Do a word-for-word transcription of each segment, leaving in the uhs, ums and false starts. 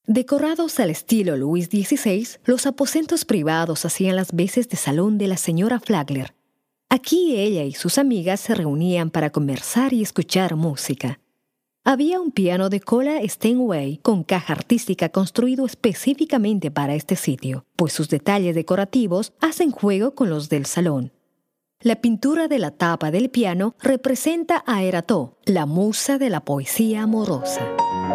Decorados al estilo Luis dieciséis, los aposentos privados hacían las veces de salón de la señora Flagler. Aquí ella y sus amigas se reunían para conversar y escuchar música. Había un piano de cola Steinway con caja artística construido específicamente para este sitio, pues sus detalles decorativos hacen juego con los del salón. La pintura de la tapa del piano representa a Erato, la musa de la poesía amorosa.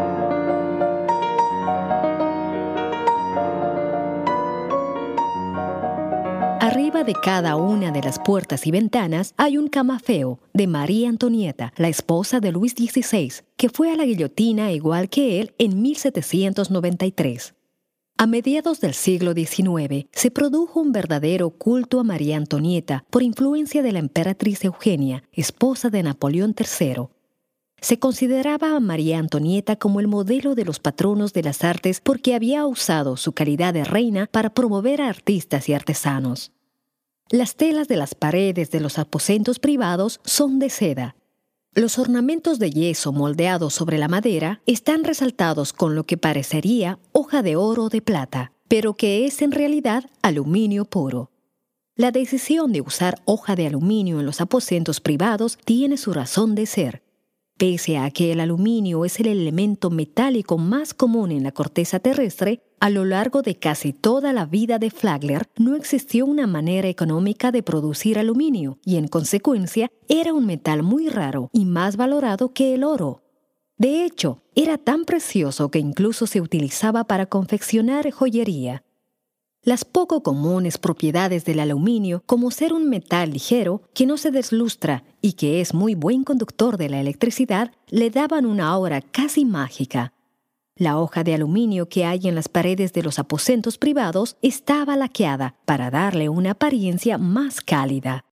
Arriba de cada una de las puertas y ventanas hay un camafeo de María Antonieta, la esposa de Luis dieciséis, que fue a la guillotina igual que él en mil setecientos noventa y tres. A mediados del siglo diecinueve se produjo un verdadero culto a María Antonieta por influencia de la emperatriz Eugenia, esposa de Napoleón tercero. Se consideraba a María Antonieta como el modelo de los patronos de las artes porque había usado su calidad de reina para promover a artistas y artesanos. Las telas de las paredes de los aposentos privados son de seda. Los ornamentos de yeso moldeados sobre la madera están resaltados con lo que parecería hoja de oro o de plata, pero que es en realidad aluminio puro. La decisión de usar hoja de aluminio en los aposentos privados tiene su razón de ser. Pese a que el aluminio es el elemento metálico más común en la corteza terrestre, a lo largo de casi toda la vida de Flagler no existió una manera económica de producir aluminio y, en consecuencia, era un metal muy raro y más valorado que el oro. De hecho, era tan precioso que incluso se utilizaba para confeccionar joyería. Las poco comunes propiedades del aluminio, como ser un metal ligero que no se deslustra y que es muy buen conductor de la electricidad, le daban una aura casi mágica. La hoja de aluminio que hay en las paredes de los aposentos privados estaba laqueada para darle una apariencia más cálida.